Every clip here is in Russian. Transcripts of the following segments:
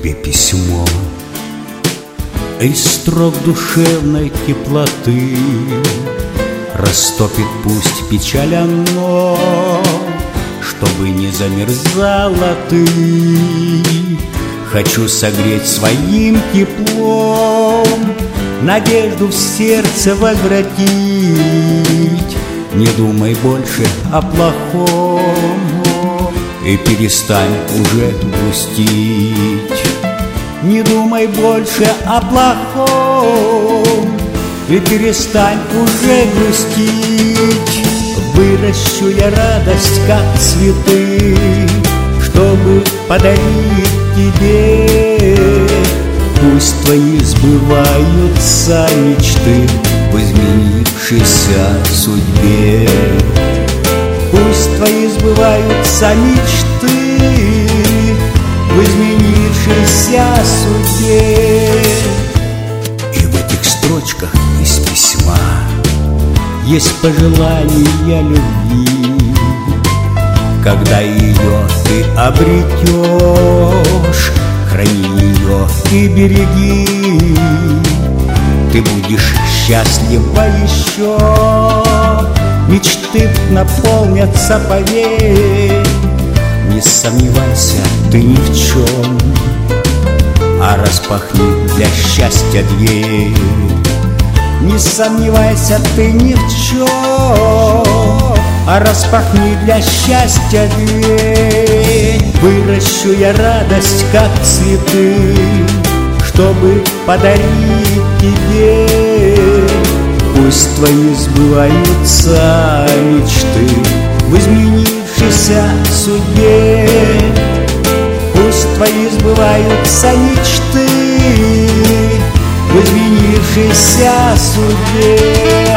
тебе письмо из строк душевной теплоты. Растопит пусть печаль оно, чтобы не замерзала ты. Хочу согреть своим теплом, надежду в сердце возвратить. Не думай больше о плохом и перестань уже грустить. Не думай больше о плохом и перестань уже грустить. Выращу я радость, как цветы, чтобы подарить тебе. Пусть твои сбываются мечты в изменившейся судьбе. Пусть твои сбываются мечты в изменившейся судьбе. И в этих строчках из письма есть пожелание любви. Когда ее ты обретешь, храни ее и береги. Ты будешь счастлива еще, мечты наполнятся, поверь. Не сомневайся ты ни в чем, а распахни для счастья дверь. Не сомневайся ты ни в чем, а распахни для счастья дверь. Выращу я радость, как цветы, чтобы подарить тебе. Пусть твои сбываются мечты в изменившейся судьбе. Пусть твои сбываются мечты в изменившейся судьбе.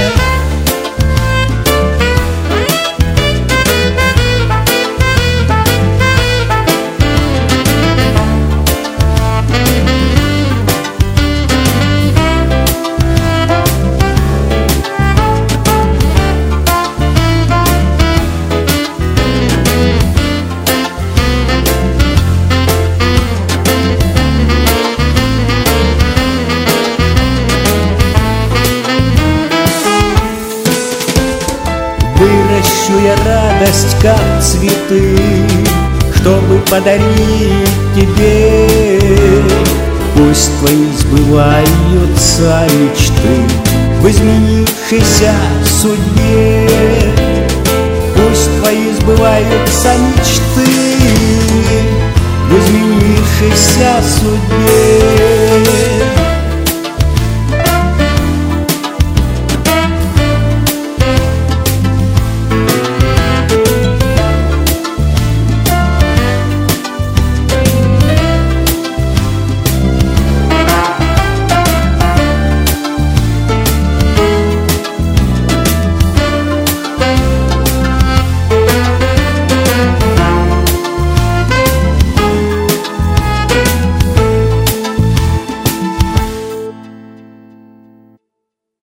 Выращу я радость, как цветы, чтобы подарить тебе. Пусть твои сбываются мечты в изменившейся судьбе. Пусть твои сбываются мечты в изменившейся судьбе.